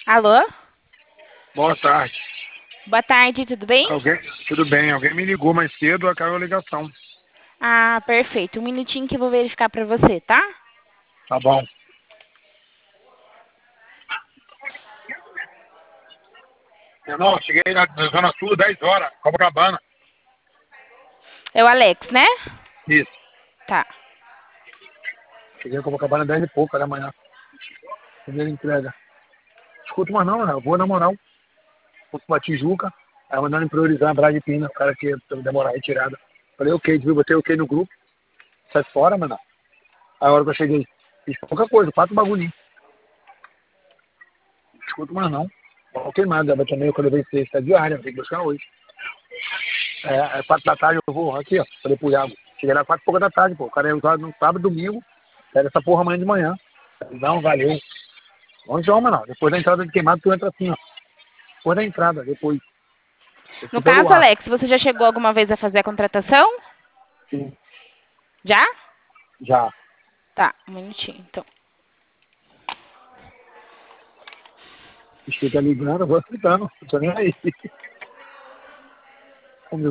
Alô? Boa tarde. Boa tarde, tudo bem? Alguém, tudo bem? Alguém me ligou mais cedo, acabou a ligação. Ah, perfeito. Um minutinho que eu vou verificar pra você, tá? Tá bom. Não, cheguei na Zona Sul 10 horas, Copacabana. É o Alex, né? Isso. Tá. Cheguei em Copacabana 10 e pouca da manhã. Primeira entrega. Escuto mais não, né? Eu vou na moral. Vou pra Tijuca. Aí mandando priorizar a Brad Pina, o cara que demorar a retirada. Falei, ok, viu? Botei ok no grupo. Sai fora, mano. Aí a hora que eu cheguei, fiz pouca coisa, 4 bagulhinhos. Escuto mais não. Mal queimado, já também eu levei sexta diária, tem que buscar hoje. É 4 da tarde eu vou aqui, ó. Falei pro Iago. Cheguei lá 4 e pouca da tarde, pô. O cara ia usar no sábado, domingo. Pega essa porra amanhã de manhã. Não, valeu. Onde homem, não. Depois da entrada de queimado, tu entra assim, ó. Depois da entrada, depois. Eu No fui pelo caso, ar. Alex, você já chegou alguma vez a fazer a contratação? Sim, Já? já. Tá, um minutinho, então. Escuta ligando, eu vou explicando. Não tô nem aí.